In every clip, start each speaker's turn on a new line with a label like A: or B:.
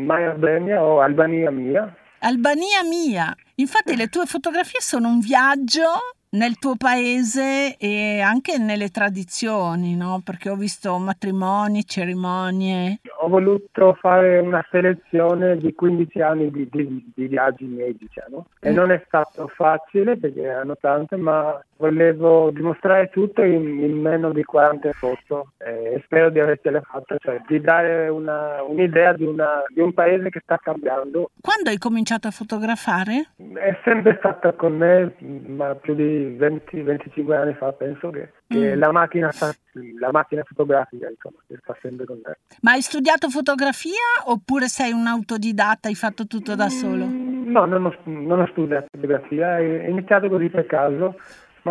A: My Albania o Albania Mia.
B: Albania Mia. Infatti le tue fotografie sono un viaggio nel tuo paese e anche nelle tradizioni, no? Perché ho visto matrimoni, cerimonie.
A: Ho voluto fare una selezione di 15 anni di viaggi miei, diciamo. E non è stato facile perché erano tante, ma volevo dimostrare tutto in meno di 40 foto e spero di avercele fatte, cioè di dare un'idea di un paese che sta cambiando.
B: Quando hai cominciato a fotografare?
A: È sempre stata con me, ma più di 20-25 anni fa penso che la macchina fotografica, insomma, che sta sempre con me.
B: Ma hai studiato fotografia oppure sei un autodidatta, hai fatto tutto da solo?
A: No, non ho studiato fotografia, ho iniziato così per caso, ma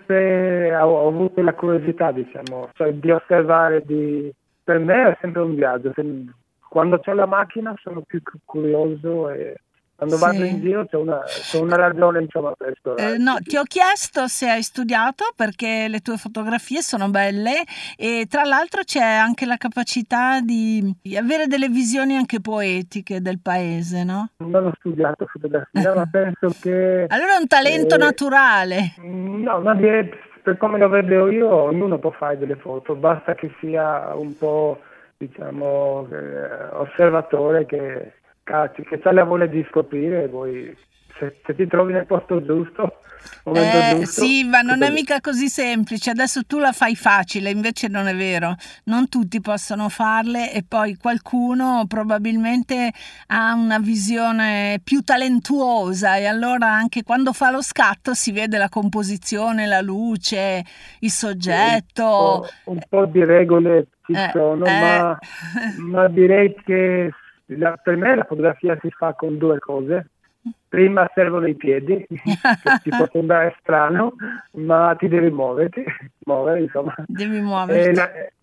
A: ho avuto la curiosità, diciamo, cioè di osservare, per me è sempre un viaggio. Quando c'ho la macchina sono più curioso e quando vado in giro c'è una ragione, insomma, per esplorare.
B: No, ti ho chiesto se hai studiato perché le tue fotografie sono belle e tra l'altro c'è anche la capacità di avere delle visioni anche poetiche del paese, no?
A: Non ho studiato fotografia, ma penso che...
B: Allora è un talento naturale.
A: No, ma per come lo vedo io, ognuno può fare delle foto, basta che sia un po', diciamo, osservatore che ha la voglia di scoprire, e poi se ti trovi nel posto giusto, momento giusto.
B: Sì, ma non è mica così semplice. Adesso tu la fai facile, invece non è vero. Non tutti possono farle e poi qualcuno probabilmente ha una visione più talentuosa e allora anche quando fa lo scatto si vede la composizione, la luce, il soggetto.
A: Un po' di regole ci sono, ma direi che per me la fotografia si fa con due cose. Prima servono i piedi, che ti può sembrare strano, ma ti devi muovere, insomma.
B: Devi muoverti.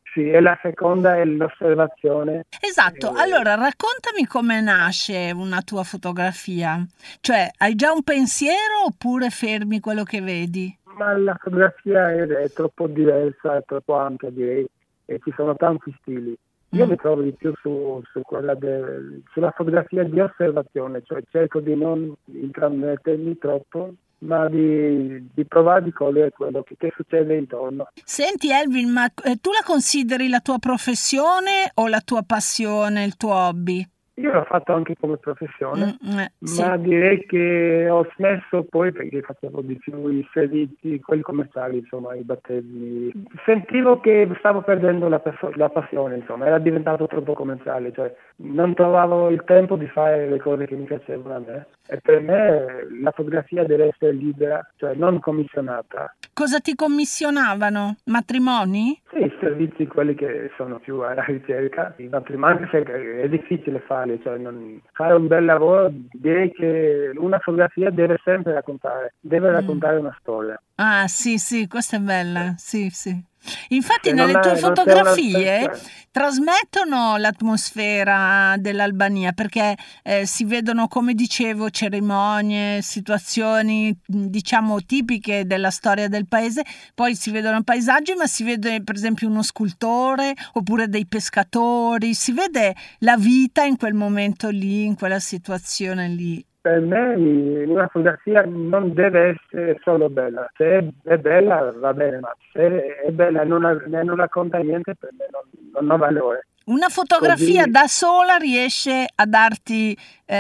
A: E la seconda è l'osservazione.
B: Esatto, allora raccontami come nasce una tua fotografia. Cioè, hai già un pensiero oppure fermi quello che vedi?
A: Ma la fotografia è troppo diversa, è troppo ampia, direi, e ci sono tanti stili. Io mi trovo di più su quella sulla fotografia di osservazione, cioè cerco di non intramettermi troppo, ma di provare di cogliere quello che succede intorno.
B: Senti Elvin, ma tu la consideri la tua professione o la tua passione, il tuo hobby?
A: Io l'ho fatto anche come professione,
B: sì.
A: ma direi che ho smesso poi perché facevo di più i servizi, quelli commerciali, insomma, i battesimi. Sentivo che stavo perdendo la passione, insomma, era diventato troppo commerciale, cioè non trovavo il tempo di fare le cose che mi piacevano a me. E per me la fotografia deve essere libera, cioè non commissionata.
B: Cosa ti commissionavano? Matrimoni?
A: Sì, servizi quelli che sono più alla ricerca. I matrimoni è difficile farli, cioè fare un bel lavoro, direi che una fotografia deve sempre raccontare una storia.
B: Ah, sì, questa è bella, sì. Infatti nelle tue fotografie trasmettono l'atmosfera dell'Albania perché si vedono, come dicevo, cerimonie, situazioni diciamo tipiche della storia del paese, poi si vedono paesaggi, ma si vede per esempio uno scultore oppure dei pescatori, si vede la vita in quel momento lì, in quella situazione lì.
A: Per me una fotografia non deve essere solo bella, se è bella va bene, ma se è bella e non racconta niente, per me non ha valore.
B: Una fotografia da sola riesce a darti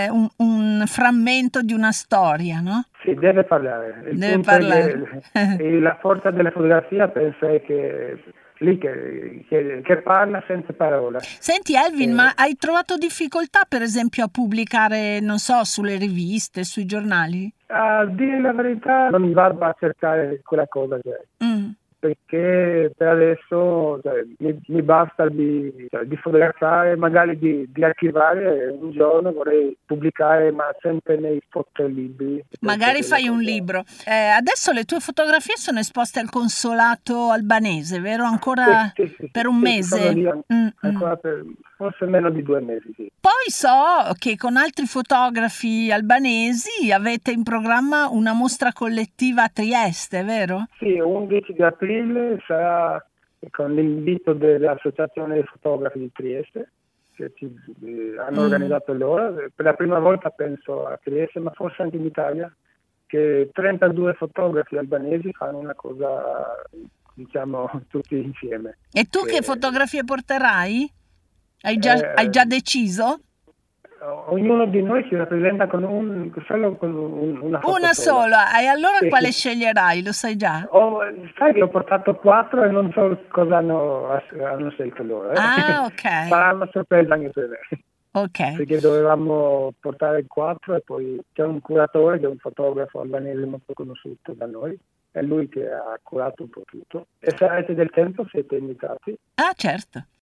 B: un frammento di una storia, no?
A: Sì, deve parlare.
B: Deve parlare.
A: E la forza della fotografia penso è che lì che parla senza parole.
B: Senti Elvin, ma hai trovato difficoltà per esempio a pubblicare, non so, sulle riviste, sui giornali?
A: A dire la verità non vado a cercare quella cosa, perché per adesso mi basta di fotografare, magari di archivare. Un giorno vorrei pubblicare, ma sempre nei fotolibri.
B: Magari fai un libro. Adesso le tue fotografie sono esposte al consolato albanese, vero? Ancora
A: sì,
B: per un mese?
A: Ancora per forse meno di 2 mesi, sì.
B: Poi so che con altri fotografi albanesi avete in programma una mostra collettiva a Trieste, vero?
A: Sì, 11 di aprile sarà con l'invito dell'Associazione dei Fotografi di Trieste che hanno organizzato loro, per la prima volta penso a Trieste, ma forse anche in Italia, che 32 fotografi albanesi fanno una cosa, diciamo, tutti insieme.
B: E tu che fotografie porterai? Hai già deciso?
A: Ognuno di noi si rappresenta solo con una foto
B: Una sola, e allora
A: Sì,
B: quale
A: sì.
B: sceglierai? Lo sai già?
A: Sai che ho portato 4 e non so cosa hanno scelto loro.
B: Ah, ok.
A: Sarà una sorpresa anche per me.
B: Ok.
A: Perché dovevamo portare 4 e poi c'è un curatore che è un fotografo albanese molto conosciuto da noi, è lui che ha curato un po' tutto. E se avete del tempo siete invitati.
B: Ah, certo.